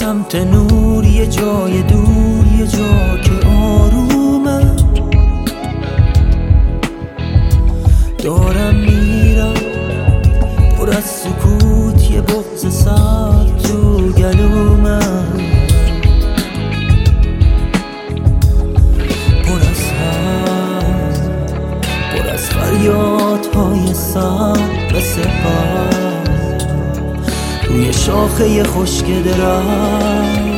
سمت نور، یه جای دور، یه جا که آرومه. دارم میرم پر از سکوت، یه بغض سرد تو گلومه. پر از حرف، پر از فریادهای سر و سپر روی شاخه خشک درخت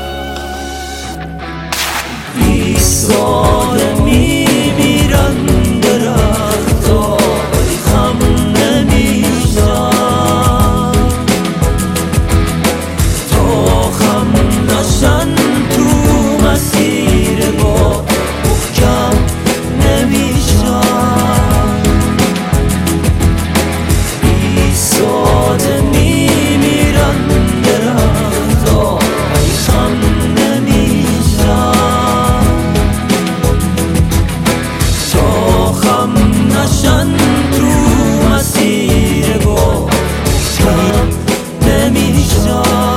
ایستاده میمیرن درختا، ولی خم نمیشن تا خم نشن تو مسیر با محکم نمیشن. ایستاده میمیرن درختا، ولی خم نمیشن تا خم نشن تو مسیر با محکم نمیشن.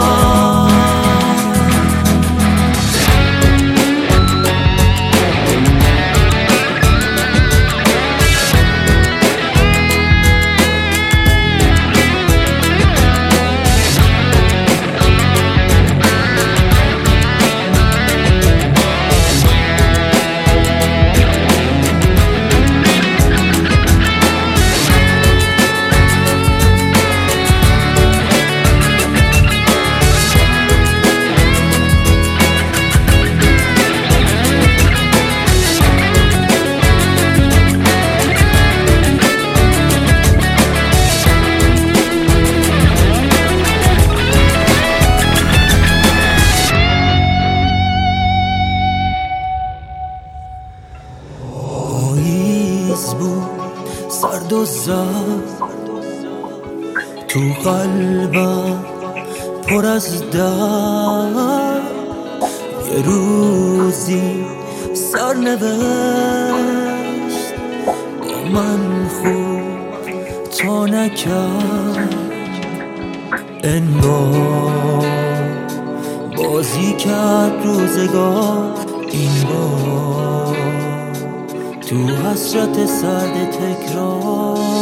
بود سرد و زرد تو قلبم پر از درد. یه روزی سرنوشت با من خوب تا نکرد، انگار بازی کرد روزگار. این بار تو حسرت سرد تکرار